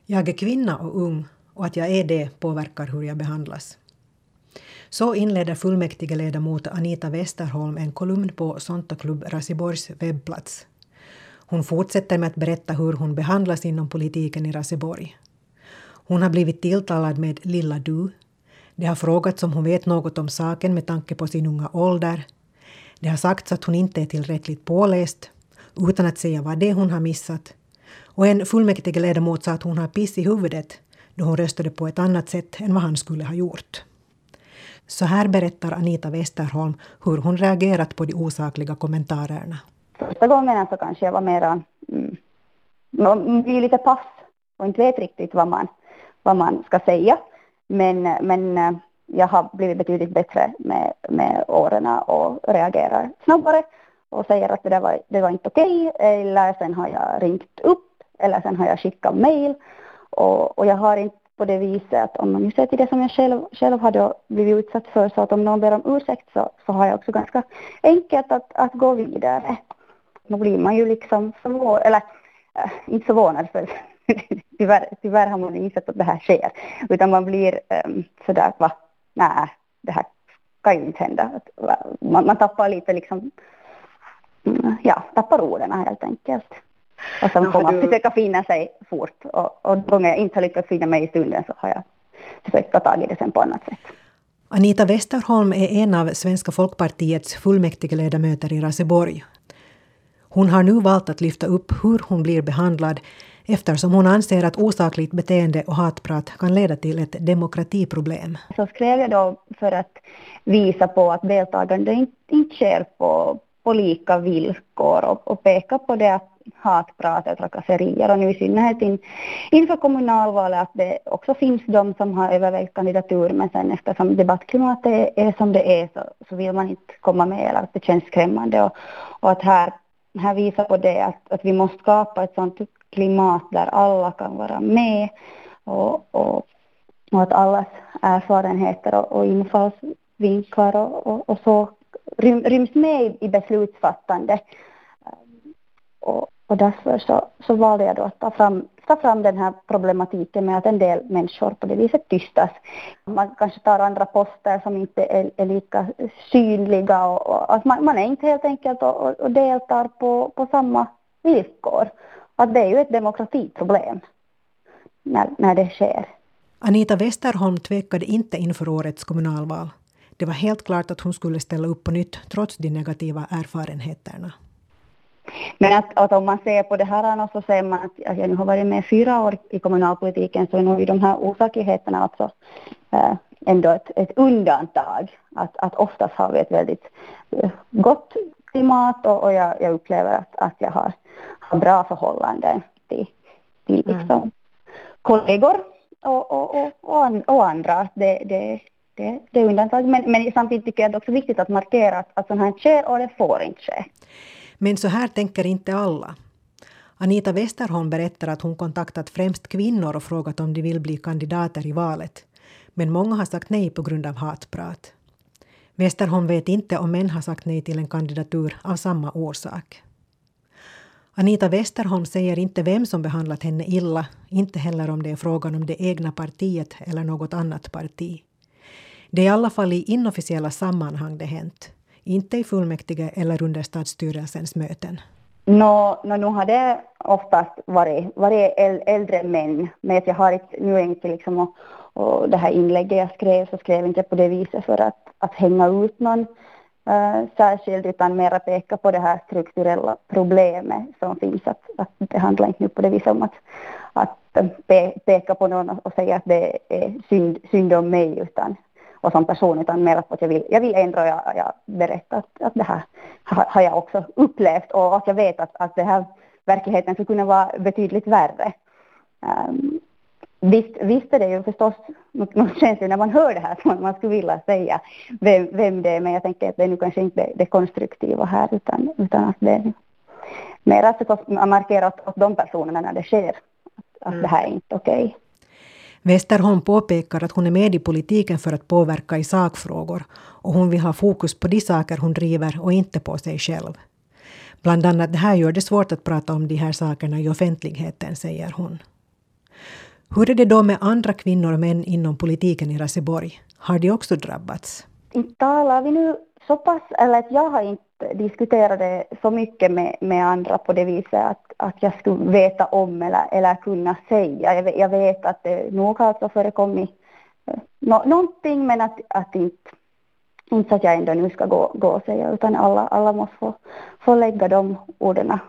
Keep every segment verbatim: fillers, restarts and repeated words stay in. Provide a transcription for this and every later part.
Jag är kvinna och ung och att jag är det påverkar hur jag behandlas. Så inleder fullmäktigeledamot Anita Westerholm en kolumn på Sonntagklubb Raseborgs webbplats. Hon fortsätter med att berätta hur hon behandlas inom politiken i Raseborg. Hon har blivit tilltalad med lilla du. Det har frågats om hon vet något om saken med tanke på sin unga ålder. Det har sagts att hon inte är tillräckligt påläst, utan att säga vad det är hon har missat. Och en fullmäktigeledamot sa att hon har piss i huvudet då hon röstade på ett annat sätt än vad han skulle ha gjort. Så här berättar Anita Westerholm hur hon reagerat på de osakliga kommentarerna. Första gången så kanske jag var mera, mm, man blir lite pass och inte vet riktigt vad man, vad man ska säga. Men, men jag har blivit betydligt bättre med, med åren och reagerar snabbare och säger att det, där var, det var inte okej. Eller sen har jag ringt upp eller sen har jag skickat mejl. Och, och jag har inte på det viset att om man nu ser till det som jag själv, själv hade blivit utsatt för, så att om någon ber om ursäkt så, så har jag också ganska enkelt att, att gå vidare. Då blir man ju liksom förvånad, eller äh, inte förvånad för tyvärr, tyvärr har man insett att det här sker. Utan man blir ähm, sådär, va, nej, det här kan ju inte hända. Att, va, man, man tappar lite liksom, ja, tappar orden helt enkelt. Och sen får man du... försöka finna sig fort. Och, och gånger jag inte har lyckats finna mig i stunden så har jag försökt ta tag i det sen på annat sätt. Anita Westerholm är en av Svenska folkpartiets fullmäktigeledamöter i Raseborg. Hon har nu valt att lyfta upp hur hon blir behandlad eftersom hon anser att osakligt beteende och hatprat kan leda till ett demokratiproblem. Så skrev jag då för att visa på att deltagande inte, inte sker på, på lika villkor och, och peka på det att hatprat och trakasserier och nu i synnerhet in, inför kommunalvalet att det också finns de som har övervägt kandidatur, men sen eftersom debattklimatet är, är som det är så, så vill man inte komma med eller att det känns skrämmande och, och att här, här visar på det att, att vi måste skapa ett sånt klimat där alla kan vara med och, och, och att allas erfarenheter och, och infallsvinklar och, och, och så rym, ryms med i beslutsfattande. Och, och därför så, så valde jag då att ta fram, ta fram den här problematiken med att en del människor på det viset tystas. Man kanske tar andra poster som inte är, är lika synliga och, och att man, man är inte helt enkelt och, och, och deltar på, på samma villkor. Att det är ju ett demokratiproblem när, när det sker. Anita Westerholm tvekade inte inför årets kommunalval. Det var helt klart att hon skulle ställa upp på nytt trots de negativa erfarenheterna. Men att, att om man ser på det här så ser man att jag nu har varit med fyra år i kommunalpolitiken så är nog de här osakligheterna alltså äh, ändå ett, ett undantag. Att, att oftast har vi ett väldigt äh, gott klimat och, och jag, jag upplever att, att jag har, har bra förhållanden till, till liksom, mm. kollegor och, och, och, och, och andra. Det, det, det, det är undantag. Men, men samtidigt tycker jag det är också viktigt att markera att, att sånt här sker och det får inte ske. Men så här tänker inte alla. Anita Westerholm berättar att hon kontaktat främst kvinnor och frågat om de vill bli kandidater i valet. Men många har sagt nej på grund av hatprat. Westerholm vet inte om män har sagt nej till en kandidatur av samma orsak. Anita Westerholm säger inte vem som behandlat henne illa, inte heller om det är frågan om det egna partiet eller något annat parti. Det är i alla fall i inofficiella sammanhang det hänt. Inte i fullmäktige eller under stadsstyrelsens möten. Nå, no, nu har det oftast varit, varit äldre män. Men jag har inte, nu inte liksom, och, och det här inlägget jag skrev så skrev inte på det viset för att, att hänga ut någon äh, särskilt utan mer peka på det här strukturella problemet som finns. Att, att det handlar inte nu på det viset om att, att pe, peka på någon och säga att det är synd, synd om mig utan och som person utan mer att jag vill, jag vill ändra och jag, jag berättar att, att det här har, har jag också upplevt och att jag vet att, att det här verkligheten skulle kunna vara betydligt värre. Um, visst, visst är det ju förstås något känns ju när man hör det här som man skulle vilja säga vem, vem det är, men jag tänker att det är nu kanske inte det, det konstruktiva här utan, utan att det är mer att markera åt, åt de personerna när det sker att, att mm. det här är inte okej. Okay. Westerholm påpekar att hon är med i politiken för att påverka i sakfrågor och hon vill ha fokus på de saker hon driver och inte på sig själv. Bland annat det här gör det svårt att prata om de här sakerna i offentligheten, säger hon. Hur är det då med andra kvinnor och män inom politiken i Raseborg? Har de också drabbats? Inte talar vi nu så pass, eller att jag har inte diskuterat det så mycket med, med andra på det viset att, att jag skulle veta om eller, eller kunna säga. Jag, jag vet att det nog har alltså förekommit no, någonting, men att, att inte, inte så att jag ändå nu ska gå, gå och säga, utan alla, alla måste få, få lägga de orden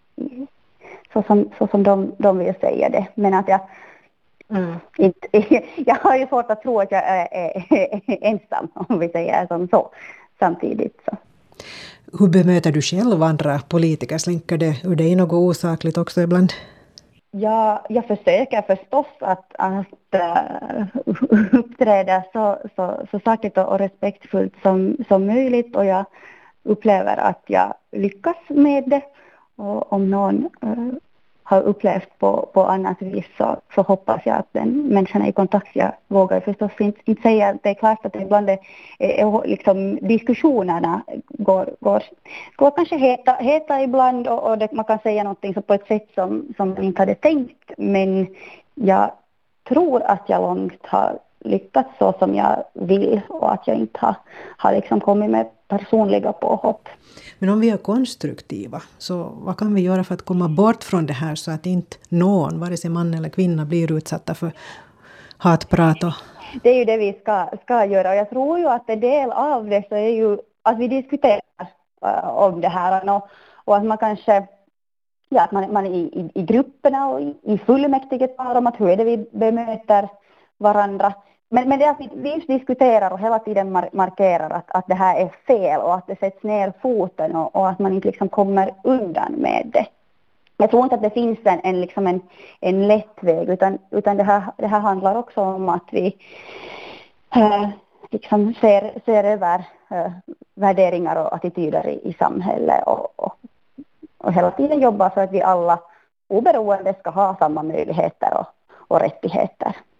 så som, så som de, de vill säga det. Men att jag Mm. Inte, jag har ju svårt att tro att jag är, är, är ensam, om vi säger som så, samtidigt. Så. Hur bemöter du själv andra politiker? Slinker det ur dig något osakligt också ibland? Ja, jag försöker förstås att, att uh, uppträda så, så, så sakligt och respektfullt som, som möjligt, och jag upplever att jag lyckas med det. Och om någon uh, har upplevt på, på annat vis, så, så hoppas jag att den människan i kontakt, jag vågar förstås inte, inte säga att det är klart att det ibland är, är, liksom, diskussionerna går, går, går kanske heta, heta ibland, och, och det, man kan säga någonting så på ett sätt som, som man inte hade tänkt, men jag tror att jag långt har lyckats så som jag vill, och att jag inte har, har liksom kommit med personliga påhopp. Men om vi är konstruktiva, så vad kan vi göra för att komma bort från det här så att inte någon, vare sig man eller kvinna, blir utsatta för hatprat? Och... Det är ju det vi ska, ska göra, och jag tror ju att en del av det så är ju att vi diskuterar uh, om det här, och, och att man kanske, ja, att man, man i, i, i grupperna och i, i fullmäktige talar om att hur är det vi bemöter varandra. Men, men det är att vi diskuterar och hela tiden markerar att, att det här är fel, och att det sätts ner foten, och, och att man inte liksom kommer undan med det. Jag tror inte att det finns en, en, liksom en, en lätt väg, utan, utan det, här, det här handlar också om att vi äh, liksom ser, ser över äh, värderingar och attityder i, i samhället, och, och, och hela tiden jobbar för att vi alla oberoende ska ha samma möjligheter och, och rättigheter.